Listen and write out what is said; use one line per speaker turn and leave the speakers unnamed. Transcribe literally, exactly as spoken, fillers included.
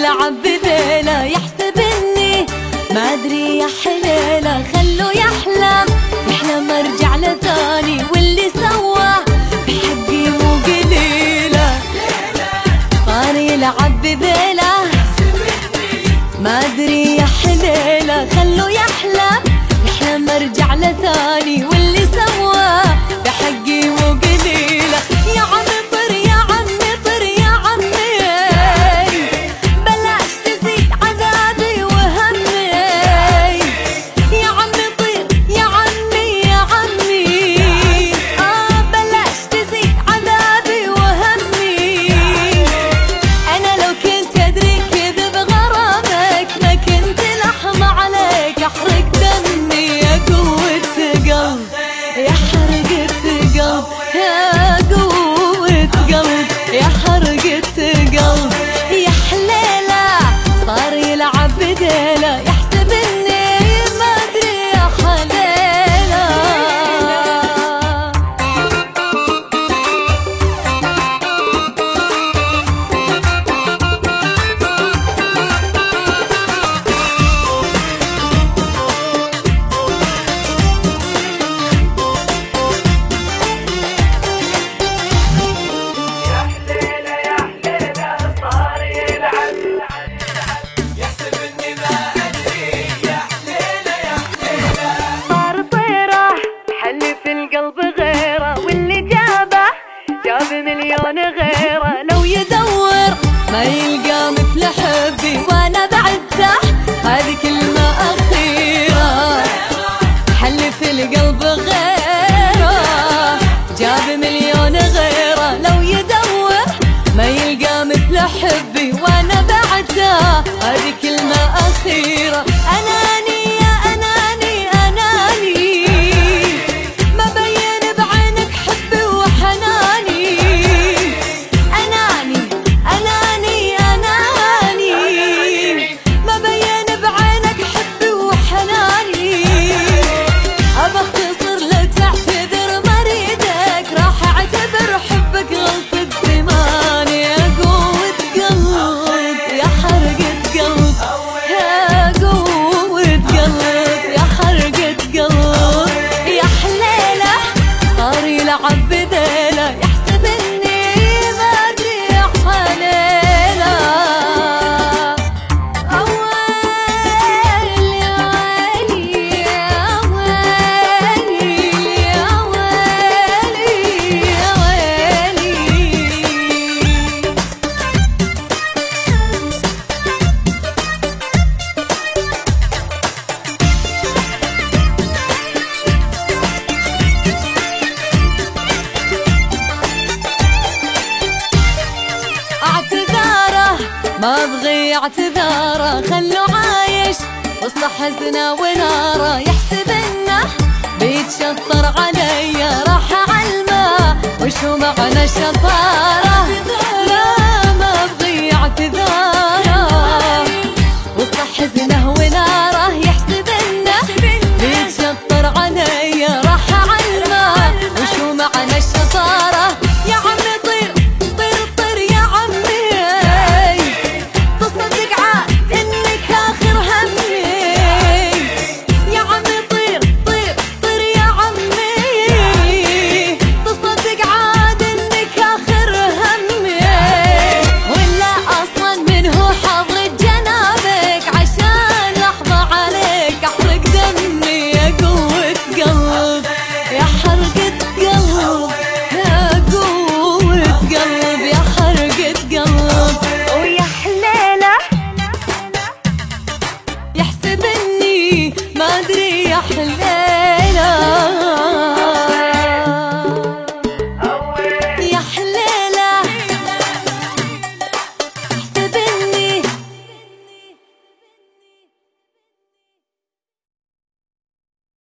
يلعب بذيله يحسب اني ما ادري يا حليله. خلو يحلم يحلم ارجع له ثاني، واللي سواه بحقي مو قليله. صار يلعب بذيله ما ادري يا حليله. خلو يحلم يحلم ارجع له ثاني، واللي سواه بحقي مو قليله. يا عمي طر يا عمي طر يا عمي، بلاش تزيد عذابي وهمي. يا عمي طير يا عمي يا عمي، آه بلاش تزيد عذابي وهمي. أنا لو كنت أدري كذب غرامك ما كنت لحم عليك أحرق دمي. يا قوة قلب يا حرقة قلب، يا قوة قلب يا حرقة قلب. يا حليلة صار يلعب بديله يحسب اني ما ادري يا حليلة. القلب غيره واللي جابه جاب مليون غيره. لو يدور ما يلقى مثل حبي وانا بعده هذه كلمة أخيرة. حلف القلب غيره جاب مليون غيره. لو يدور ما يلقى مثل حبي وانا بعده هذه كلمة أخيرة. أناني يا أناني أناني يلعب بديله يحسب اني ما ادري يا حليله. اويلي يا ويلي يا ويلي يا ويلي يا ويلي. ما ابغي اعتذاره خلو عايش وسط حزنه وناره. يحسب انه بيتشطر عليا راح اعلمه وشو معنى الشطاره. لا ما ابغي اعتذاره وسط حزنه وناره.